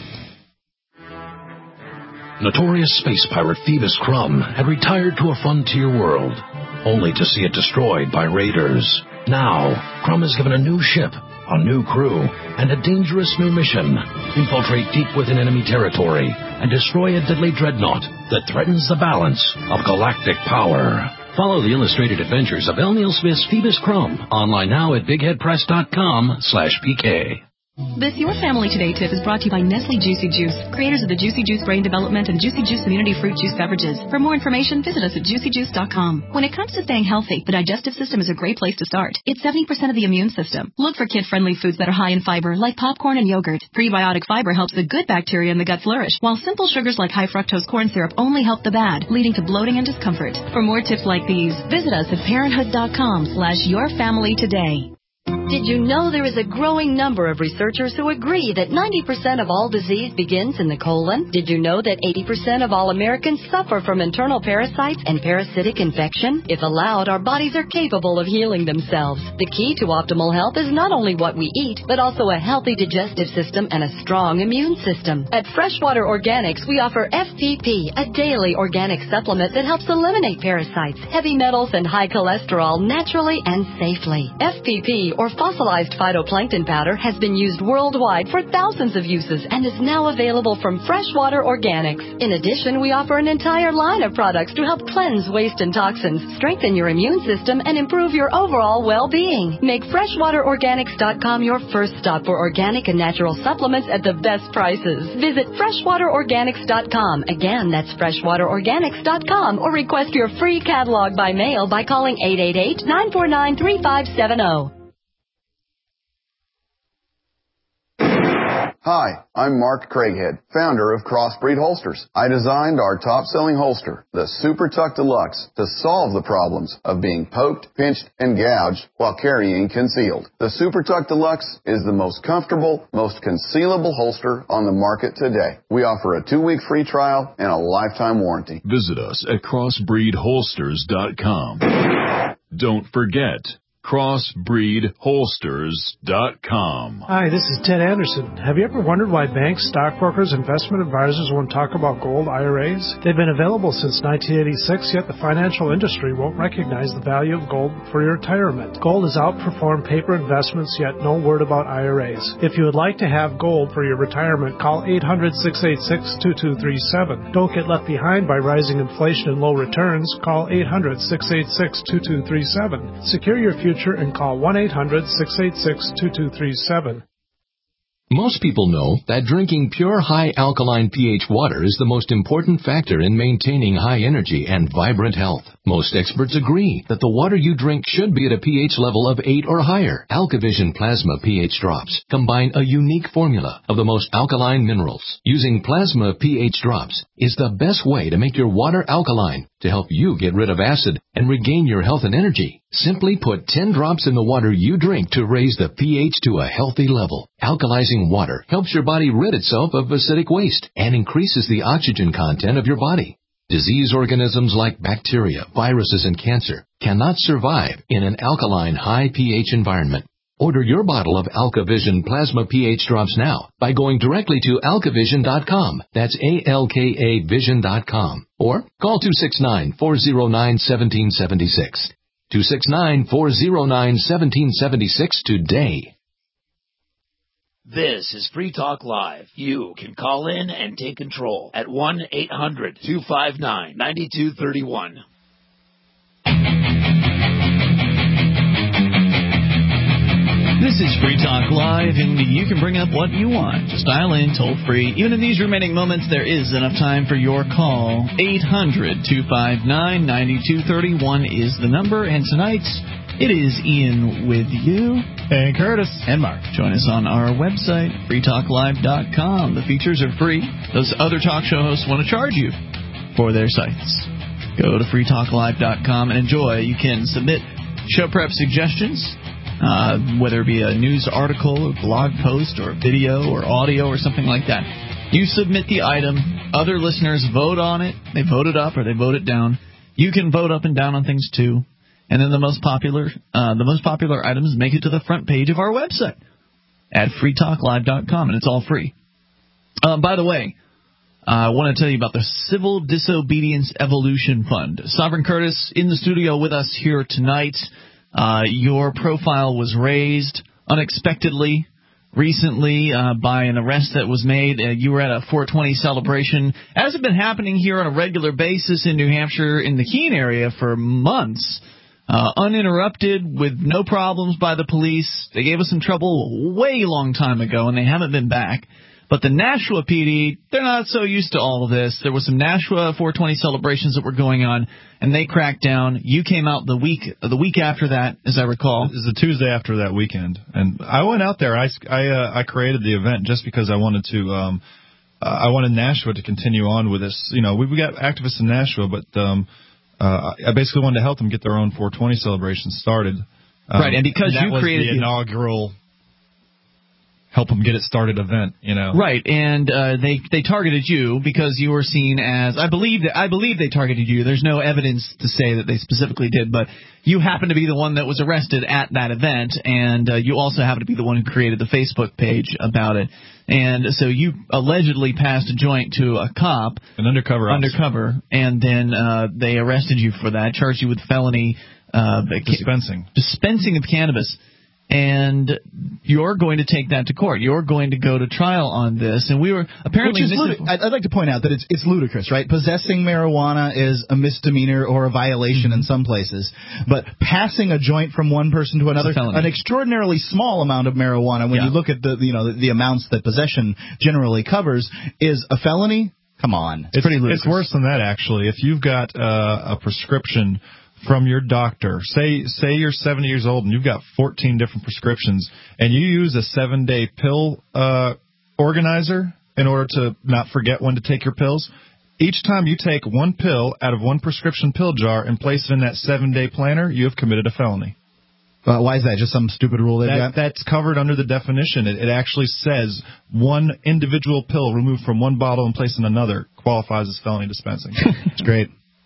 Notorious space pirate Phoebus Crumb had retired to a frontier world, only to see it destroyed by raiders. Now, Crumb is given a new ship, a new crew, and a dangerous new mission. Infiltrate deep within enemy territory and destroy a deadly dreadnought that threatens the balance of galactic power. Follow the illustrated adventures of L. Neil Smith's Phoebus Crumb online now at big head press dot com slash P K. This Your Family Today tip is brought to you by Nestle Juicy Juice, creators of the Juicy Juice Brain Development and Juicy Juice Immunity Fruit Juice beverages. For more information, visit us at juicy juice dot com. When it comes to staying healthy, the digestive system is a great place to start. It's seventy percent of the immune system. Look for kid-friendly foods that are high in fiber, like popcorn and yogurt. Prebiotic fiber helps the good bacteria in the gut flourish, while simple sugars like high fructose corn syrup only help the bad, leading to bloating and discomfort. For more tips like these, visit us at parenthood dot com slash your family today. Did you know there is a growing number of researchers who agree that ninety percent of all disease begins in the colon? Did you know that eighty percent of all Americans suffer from internal parasites and parasitic infection? If allowed, our bodies are capable of healing themselves. The key to optimal health is not only what we eat, but also a healthy digestive system and a strong immune system. At Freshwater Organics, we offer F P P, a daily organic supplement that helps eliminate parasites, heavy metals, and high cholesterol naturally and safely. F P P, or fossilized phytoplankton powder, has been used worldwide for thousands of uses and is now available from Freshwater Organics. In addition, we offer an entire line of products to help cleanse waste and toxins, strengthen your immune system, and improve your overall well-being. Make freshwater organics dot com your first stop for organic and natural supplements at the best prices. Visit freshwater organics dot com. Again, that's freshwater organics dot com, or request your free catalog by mail by calling eight eight eight, nine four nine, three five seven zero. Hi, I'm Mark Craighead, founder of Crossbreed Holsters. I designed our top-selling holster, the Super Tuck Deluxe, to solve the problems of being poked, pinched, and gouged while carrying concealed. The Super Tuck Deluxe is the most comfortable, most concealable holster on the market today. We offer a two-week free trial and a lifetime warranty. Visit us at crossbreed holsters dot com. Don't forget, crossbreed holsters dot com. Hi, this is Ted Anderson. Have you ever wondered why banks, stockbrokers, investment advisors won't talk about gold I R As? They've been available since nineteen eighty-six, yet the financial industry won't recognize the value of gold for your retirement. Gold has outperformed paper investments, yet no word about I R As. If you would like to have gold for your retirement, call eight hundred, six eight six, two two three seven. Don't get left behind by rising inflation and low returns. Call eight hundred, six eight six, two two three seven. Secure your future and call one eight hundred, six eight six, two two three seven. Most people know that drinking pure high alkaline pH water is the most important factor in maintaining high energy and vibrant health. Most experts agree that the water you drink should be at a pH level of eight or higher. AlkaVision Plasma pH drops combine a unique formula of the most alkaline minerals. Using Plasma pH drops is the best way to make your water alkaline to help you get rid of acid and regain your health and energy. Simply put ten drops in the water you drink to raise the pH to a healthy level. Alkalizing water helps your body rid itself of acidic waste and increases the oxygen content of your body. Disease organisms like bacteria, viruses, and cancer cannot survive in an alkaline high pH environment. Order your bottle of AlkaVision Plasma pH drops now by going directly to alka vision dot com. That's A L K A vision dot com. Or call two six nine, four zero nine, one seven seven six. two six nine, four zero nine, one seven seven six today. This is Free Talk Live. You can call in and take control at one eight hundred, two five nine, nine two three one. This is Free Talk Live, and you can bring up what you want. Just dial in toll free. Even in these remaining moments, there is enough time for your call. eight hundred, two five nine, nine two three one is the number, and tonight it is Ian with you. And Curtis. And Mark. Join us on our website, free talk live dot com. The features are free. Those other talk show hosts want to charge you for their sites. Go to free talk live dot com and enjoy. You can submit show prep suggestions, uh, whether it be a news article or blog post or video or audio or something like that. You submit the item. Other listeners vote on it. They vote it up or they vote it down. You can vote up and down on things, too. And then the most popular uh, the most popular items make it to the front page of our website at free talk live dot com, and it's all free. Uh, by the way, uh, I want to tell you about the Civil Disobedience Evolution Fund. Sovereign Curtis in the studio with us here tonight. Uh, your profile was raised unexpectedly recently uh, by an arrest that was made. Uh, you were at a four twenty celebration. As had been happening here on a regular basis in New Hampshire in the Keene area for months. Uh, uninterrupted, with no problems by the police. They gave us some trouble a way long time ago, and they haven't been back. But the Nashua P D, they're not so used to all of this. There were some Nashua four twenty celebrations that were going on, and they cracked down. You came out the week the week after that, as I recall. It was the Tuesday after that weekend. And I went out there. I, I, uh, I created the event just because I wanted to um, – uh, I wanted Nashua to continue on with this. You know, we, we got activists in Nashua, but um, – Uh, I basically wanted to help them get their own four twenty celebration started. Um, right, and because and you was created the inaugural help them get it started event, you know. Right, and uh, they they targeted you because you were seen as I believe that I believe they targeted you. There's no evidence to say that they specifically did, but you happen to be the one that was arrested at that event, and uh, you also happen to be the one who created the Facebook page about it. And so you allegedly passed a joint to a cop, an undercover officer. undercover, and then uh, they arrested you for that, charged you with felony uh, dispensing dispensing of cannabis. And you're going to take that to court. You're going to go to trial on this. And we were apparently. Which is ludi- I'd like to point out that it's it's ludicrous, right? Possessing marijuana is a misdemeanor or a violation mm-hmm. in some places, but passing a joint from one person to another, an extraordinarily small amount of marijuana, when yeah. you look at the you know the, the amounts that possession generally covers, is a felony. Come on, it's, it's pretty ludicrous. It's worse than that, actually. If you've got uh, a prescription from your doctor, say say you're seventy years old and you've got fourteen different prescriptions, and you use a seven-day pill uh, organizer in order to not forget when to take your pills. Each time you take one pill out of one prescription pill jar and place it in that seven-day planner, you have committed a felony. Uh, why is that? Just some stupid rule they've that, got? That's covered under the definition. It, it actually says one individual pill removed from one bottle and placed in another qualifies as felony dispensing. It's great.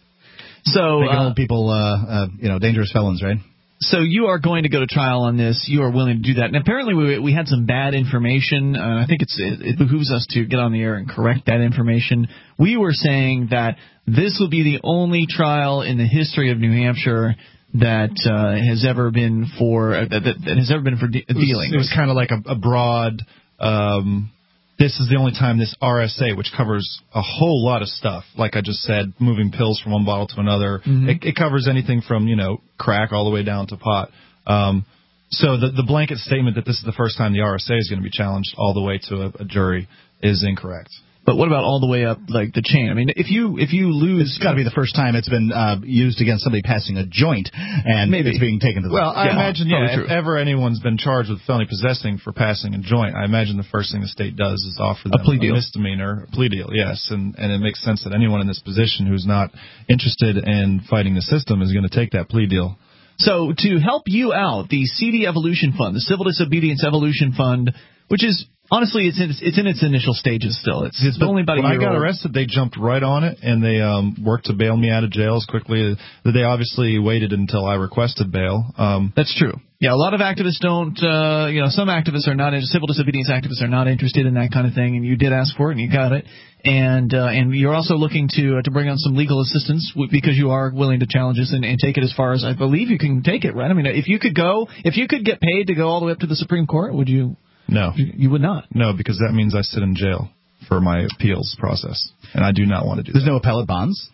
So Making uh, old people, uh, uh, you know, dangerous felons, right? So you are going to go to trial on this. You are willing to do that. And apparently we we had some bad information. Uh, I think it's it, it behooves us to get on the air and correct that information. We were saying that this will be the only trial in the history of New Hampshire that uh, has ever been for uh, that, that has ever been for de- dealing. It was, was kind of like a, a broad. Um, this is the only time this R S A, which covers a whole lot of stuff, like I just said, moving pills from one bottle to another. Mm-hmm. It, it covers anything from, you know, crack all the way down to pot. Um, so the, the blanket statement that this is the first time the R S A is going to be challenged all the way to a, a jury is incorrect. But what about all the way up, like, the chain? I mean, if you if you lose... It's got to be the first time it's been uh, used against somebody passing a joint, and maybe it's being taken to the... Well, I yeah, imagine, yeah, if ever anyone's been charged with felony possessing for passing a joint, I imagine the first thing the state does is offer them a plea deal. A misdemeanor, a plea deal, yes. And, and it makes sense that anyone in this position who's not interested in fighting the system is going to take that plea deal. So to help you out, the C D Evolution Fund, the Civil Disobedience Evolution Fund, which is... Honestly, it's in, it's in its initial stages still. It's, it's only about a year When I got old. arrested, they jumped right on it, and they um, worked to bail me out of jail as quickly. They obviously waited until I requested bail. Um, That's true. Yeah, a lot of activists don't, uh, you know, some activists are not, civil disobedience activists are not interested in that kind of thing, and you did ask for it, and you got it. And uh, and you're also looking to uh, to bring on some legal assistance w- because you are willing to challenge this and, and take it as far as I believe you can take it, right? I mean, if you could go, if you could get paid to go all the way up to the Supreme Court, would you... No. You would not? No, because that means I sit in jail for my appeals process, and I do not want to do There's that. no appellate bonds?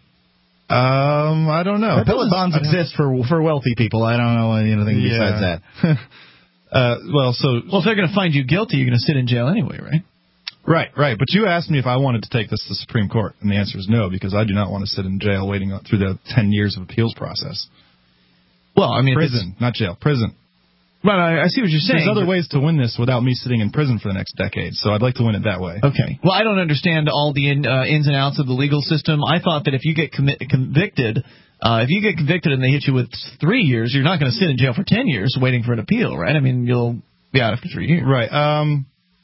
Um, I don't know. Appellate bonds exist for for wealthy people. I don't know anything Yeah. besides that. uh, well, so... Well, if they're going to find you guilty, you're going to sit in jail anyway, right? Right, right. But you asked me if I wanted to take this to the Supreme Court, and the answer is no, because I do not want to sit in jail waiting through the ten years of appeals process. Well, I mean... Prison, not jail. Prison. Right, I, I see what you're saying. There's other ways to win this without me sitting in prison for the next decade, so I'd like to win it that way. Okay. Well, I don't understand all the in, uh, ins and outs of the legal system. I thought that if you get commi- convicted, uh, if you get convicted and they hit you with three years, you're not going to sit in jail for ten years waiting for an appeal, right? I mean, you'll be out after three years. Right. Um,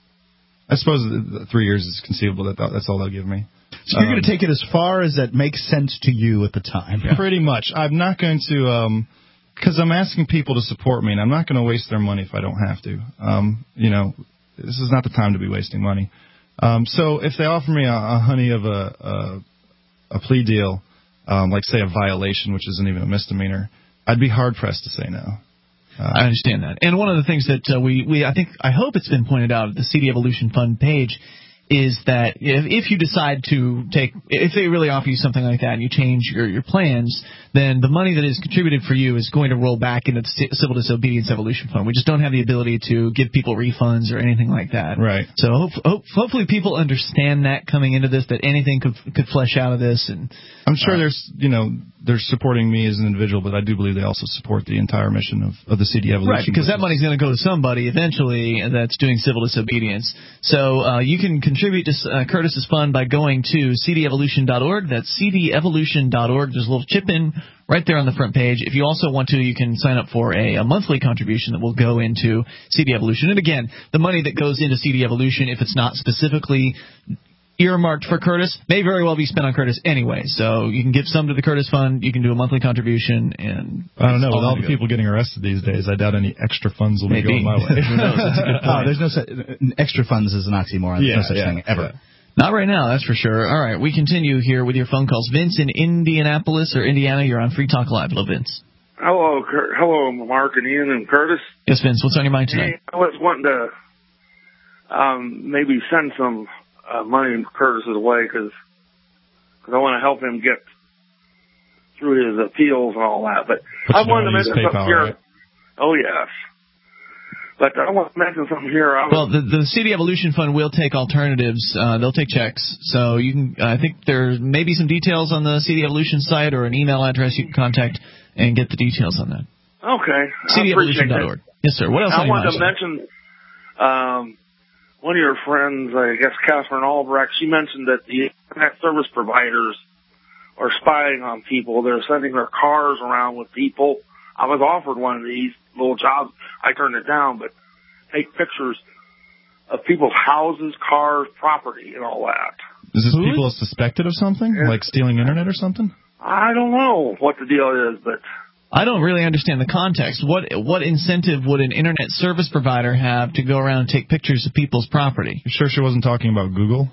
I suppose three years is conceivable. That That's all they'll give me. So you're um, going to take it as far as that makes sense to you at the time. Yeah. Pretty much. I'm not going to... Um, Because I'm asking people to support me, and I'm not going to waste their money if I don't have to. Um, you know, this is not the time to be wasting money. Um, so if they offer me a, a honey of a, a, a plea deal, um, like, say, a violation, which isn't even a misdemeanor, I'd be hard-pressed to say no. Uh, I understand that. And one of the things that uh, we, we, I think, I hope it's been pointed out at the C D Evolution Fund page is that if, if you decide to take, if they really offer you something like that and you change your, your plans, then the money that is contributed for you is going to roll back into the Civil Disobedience Evolution Fund. We just don't have the ability to give people refunds or anything like that. Right. So hope, hope, hopefully people understand that coming into this, that anything could could flesh out of this. And I'm sure uh, there's, you know, they're supporting me as an individual, but I do believe they also support the entire mission of, of the C D Evolution. Right, because that money's going to go to somebody eventually that's doing civil disobedience. So uh, you can contribute to uh, Curtis's fund by going to c d evolution dot org. That's c d evolution dot org. There's a little chip in right there on the front page. If you also want to, you can sign up for a, a monthly contribution that will go into C D Evolution. And again, the money that goes into C D Evolution, if it's not specifically earmarked for Curtis, may very well be spent on Curtis anyway. So you can give some to the Curtis Fund, you can do a monthly contribution, and I don't know. With all the people getting arrested these days, I doubt any extra funds will Maybe. be going my way. Who knows? That's a good point. Oh, there's no such, extra funds is an oxymoron. There's Yeah, no such yeah, thing ever. yeah. Not right now, that's for sure. All right, we continue here with your phone calls. Vince in Indianapolis or Indiana, you're on Free Talk Live. Hello, Vince. Hello, Cur- hello, Mark and Ian and Curtis. Yes, Vince, what's on your mind tonight? Hey, I was wanting to um, maybe send some uh, money in Curtis's way because I want to help him get through his appeals and all that. But But I you wanted to don't use mention something PayPal, here. right? Oh, yes. But I want to mention something here. I was, Well, the, the C D Evolution Fund will take alternatives. Uh, they'll take checks. So you can. I think there may be some details on the C D Evolution site or an email address you can contact and get the details on that. okay. C D evolution dot I appreciate org. Yes, sir. What else I on your wanted mind, to sir? mention um, one of your friends, I guess Catherine Albrecht, she mentioned that the internet service providers are spying on people. They're sending their cars around with people. I was offered one of these little jobs. I turned it down, but take pictures of people's houses, cars, property, and all that. Is this Who? people suspected of something, yeah. like stealing internet or something? I don't know what the deal is, but I don't really understand the context. What what incentive would an internet service provider have to go around and take pictures of people's property? You sure she wasn't talking about Google?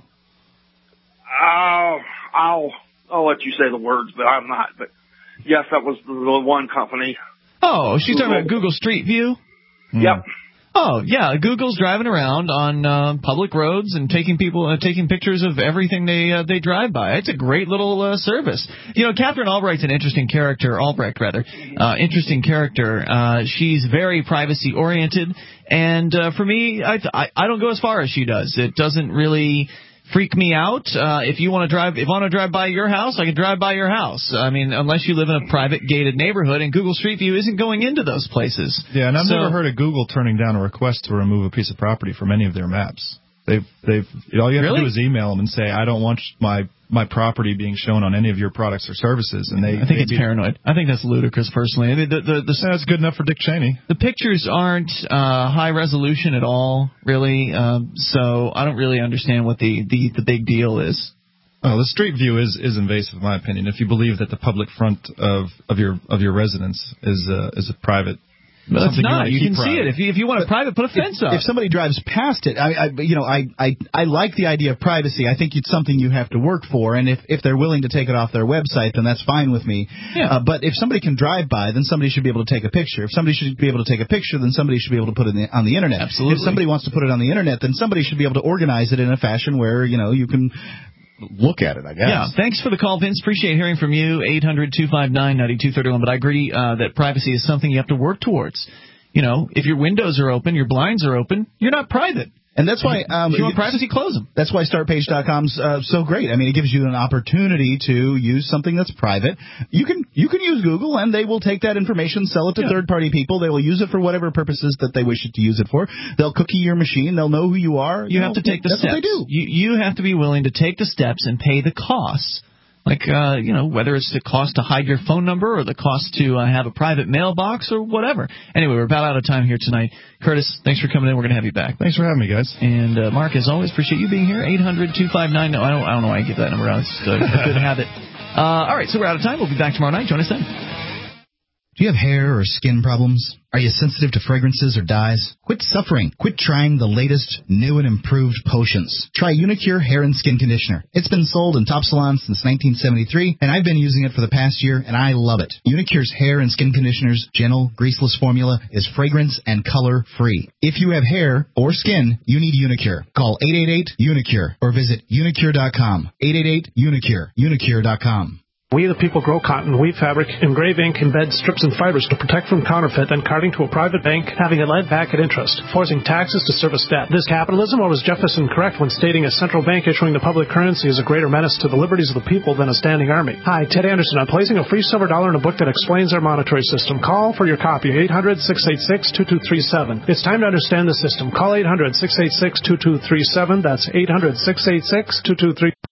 Uh, I'll I'll let you say the words, but I'm not. But yes, that was the one company. Oh, she's Google. talking about Google Street View? Mm. Yep. Oh, yeah, Google's driving around on uh, public roads and taking people uh, taking pictures of everything they uh, they drive by. It's a great little uh, service. You know, Catherine Albrecht's an interesting character, Albrecht rather, uh, interesting character. Uh, she's very privacy oriented, and uh, for me, I, I I don't go as far as she does. It doesn't really freak me out. Uh, if you want to drive, if I want to drive by your house, I can drive by your house. I mean, unless you live in a private gated neighborhood, and Google Street View isn't going into those places. Yeah, and I've so, never heard of Google turning down a request to remove a piece of property from any of their maps. They've, they've, all you have really? to do is email them and say, I don't want my my property being shown on any of your products or services. And they, I think it's be, paranoid. I think that's ludicrous, personally. I mean, the, the, the, that's good enough for Dick Cheney. The pictures aren't uh, high resolution at all, really. Um, so I don't really understand what the, the, the big deal is. Well, the Street View is, is invasive, in my opinion. If you believe that the public front of, of your of your residence is a, is a private. Well, it's not. You, you can private. see it. If you if you want a private, put a fence if, up. If somebody drives past it, I, I you know I, I I like the idea of privacy. I think it's something you have to work for, and if if they're willing to take it off their website, then that's fine with me. Yeah. Uh, but if somebody can drive by, then somebody should be able to take a picture. If somebody should be able to take a picture, then somebody should be able to put it in the, on the internet. Absolutely. If somebody wants to put it on the internet, then somebody should be able to organize it in a fashion where you know you can look at it, I guess. Yeah, thanks for the call, Vince. Appreciate hearing from you. eight hundred two five nine nine two three one. But I agree uh, that privacy is something you have to work towards. You know, if your windows are open, your blinds are open, you're not private. And that's why um, if you want privacy, close them. That's why start page dot com's uh, so great. I mean, it gives you an opportunity to use something that's private. You can you can use Google, and they will take that information, sell it to yeah. third-party people. They will use it for whatever purposes that they wish it to use it for. They'll cookie your machine. They'll know who you are. You, you have know, to take the that's steps. What they do. You, you have to be willing to take the steps and pay the costs. Like, uh, you know, whether it's the cost to hide your phone number or the cost to uh, have a private mailbox or whatever. Anyway, we're about out of time here tonight. Curtis, thanks for coming in. We're going to have you back. Thanks for having me, guys. And, uh, Mark, as always, appreciate you being here. eight hundred two five nine. No, I don't, I don't know why I give that number out. It's just a, a good habit. Uh, all right, so we're out of time. We'll be back tomorrow night. Join us then. Do you have hair or skin problems? Are you sensitive to fragrances or dyes? Quit suffering. Quit trying the latest, new and improved potions. Try Unicure Hair and Skin Conditioner. It's been sold in top salons since nineteen seventy-three, and I've been using it for the past year, and I love it. Unicure's Hair and Skin Conditioner's gentle, greaseless formula is fragrance and color free. If you have hair or skin, you need Unicure. Call eight eight eight UNICURE or visit unicure dot com. eight eight eight UNICURE. unicure dot com. We the people grow cotton, weave fabric, engrave ink, embed strips and fibers to protect from counterfeit, then carting to a private bank, having a lead back at interest, forcing taxes to service debt. This capitalism, or was Jefferson correct when stating a central bank issuing the public currency is a greater menace to the liberties of the people than a standing army? Hi, Ted Anderson. I'm placing a free silver dollar in a book that explains our monetary system. Call for your copy, eight hundred six eight six two two three seven. It's time to understand the system. Call eight hundred six eight six two two three seven. That's eight hundred six eight six two two three seven.